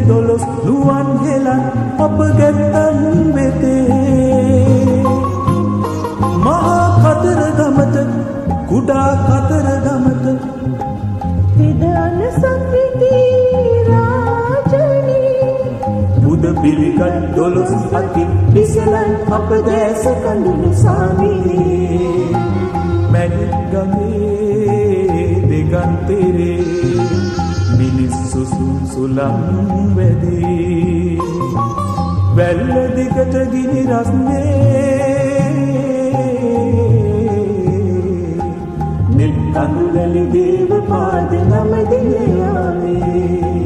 dolos luan helan අපගැත්තන් වෙතේ මහා කතරගමට කුඩා කතරගමට විදාන සංගීති රාජනී බුද පිළිගත් දොළොස් අති විසලන් අප දැස කඳුළු සාමිනේ මැණික් ගඟේ දෙගන්තරේ මිනිස්සු සුසුලම් වැදී වැල්ල දිගට ගිනි රස්නේ නිල් කඳුලලි දේව පාද නම දියාවේ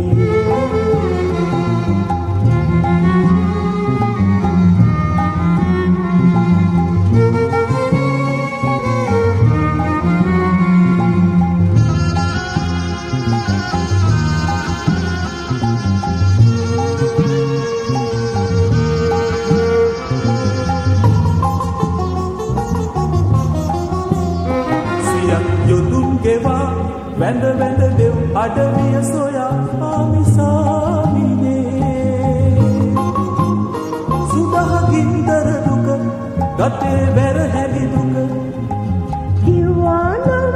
වැඳ වැඳ දෙව් අඩවිය සොයා ආමිසාමිනේ සුදහගින්දර දුක ගතේ වැර හැලි දුක කිව්වානම්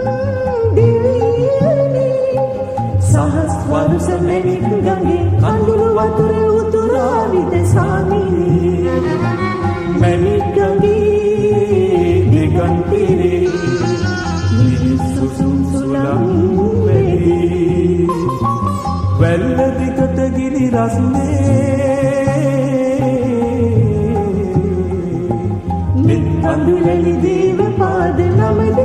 දිවියනේ සහස් වරුස මෙනික් ගඟේ කඳුළු වතුර උතුරා විද සාමිනේ මැණික් ගඟේ දෙගන්තිරේ මිනිස්සු සුසුලම් වෙදී වැල්ල දිගට ගිනි රස්නේ නිත් කඳුලලි දේව පාද නමද